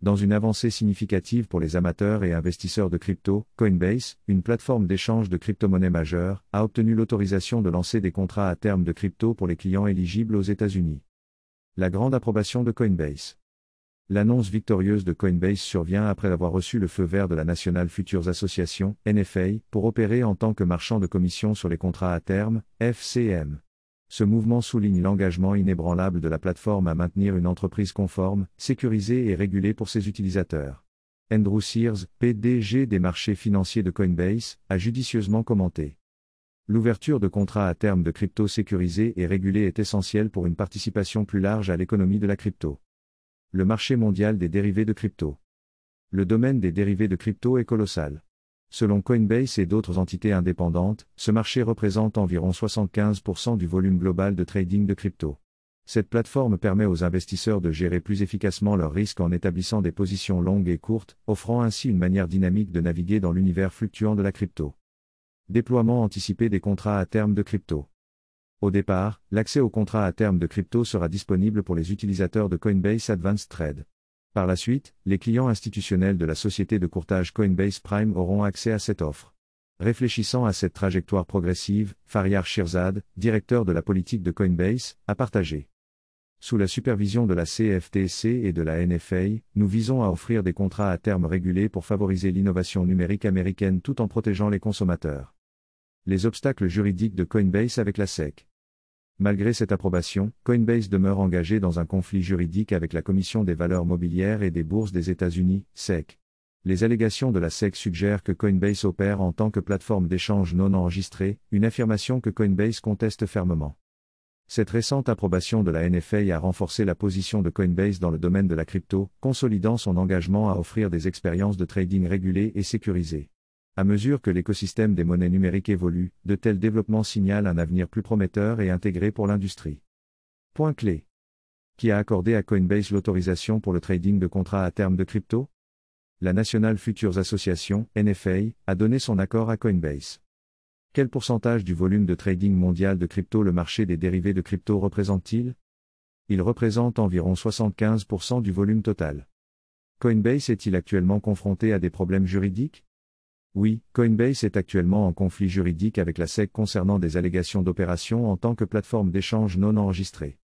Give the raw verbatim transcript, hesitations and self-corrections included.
Dans une avancée significative pour les amateurs et investisseurs de crypto, Coinbase, une plateforme d'échange de crypto-monnaies majeure, a obtenu l'autorisation de lancer des contrats à terme de crypto pour les clients éligibles aux États-Unis. La grande approbation de Coinbase. L'annonce victorieuse de Coinbase survient après avoir reçu le feu vert de la National Futures Association, N F A, pour opérer en tant que marchand de commission sur les contrats à terme, F C M. Ce mouvement souligne l'engagement inébranlable de la plateforme à maintenir une entreprise conforme, sécurisée et régulée pour ses utilisateurs. Andrew Sears, P D G des marchés financiers de Coinbase, a judicieusement commenté. L'ouverture de contrats à terme de crypto sécurisés et régulés est essentielle pour une participation plus large à l'économie de la crypto. Le marché mondial des dérivés de crypto. Le domaine des dérivés de crypto est colossal. Selon Coinbase et d'autres entités indépendantes, ce marché représente environ soixante-quinze pour cent du volume global de trading de crypto. Cette plateforme permet aux investisseurs de gérer plus efficacement leurs risques en établissant des positions longues et courtes, offrant ainsi une manière dynamique de naviguer dans l'univers fluctuant de la crypto. Déploiement anticipé des contrats à terme de crypto. Au départ, l'accès aux contrats à terme de crypto sera disponible pour les utilisateurs de Coinbase Advanced Trade. Par la suite, les clients institutionnels de la société de courtage Coinbase Prime auront accès à cette offre. Réfléchissant à cette trajectoire progressive, Faryar Shirzad, directeur de la politique de Coinbase, a partagé. Sous la supervision de la C F T C et de la N F A, nous visons à offrir des contrats à terme régulés pour favoriser l'innovation numérique américaine tout en protégeant les consommateurs. Les obstacles juridiques de Coinbase avec la S E C. Malgré cette approbation, Coinbase demeure engagé dans un conflit juridique avec la Commission des valeurs mobilières et des bourses des États-Unis, S E C. Les allégations de la S E C suggèrent que Coinbase opère en tant que plateforme d'échange non enregistrée, une affirmation que Coinbase conteste fermement. Cette récente approbation de la N F A a renforcé la position de Coinbase dans le domaine de la crypto, consolidant son engagement à offrir des expériences de trading régulées et sécurisées. À mesure que l'écosystème des monnaies numériques évolue, de tels développements signalent un avenir plus prometteur et intégré pour l'industrie. Point clé. Qui a accordé à Coinbase l'autorisation pour le trading de contrats à terme de crypto? La National Futures Association, N F A, a donné son accord à Coinbase. Quel pourcentage du volume de trading mondial de crypto le marché des dérivés de crypto représente-t-il? Il représente environ soixante-quinze pour cent du volume total. Coinbase est-il actuellement confronté à des problèmes juridiques? Oui, Coinbase est actuellement en conflit juridique avec la S E C concernant des allégations d'opération en tant que plateforme d'échange non enregistrée.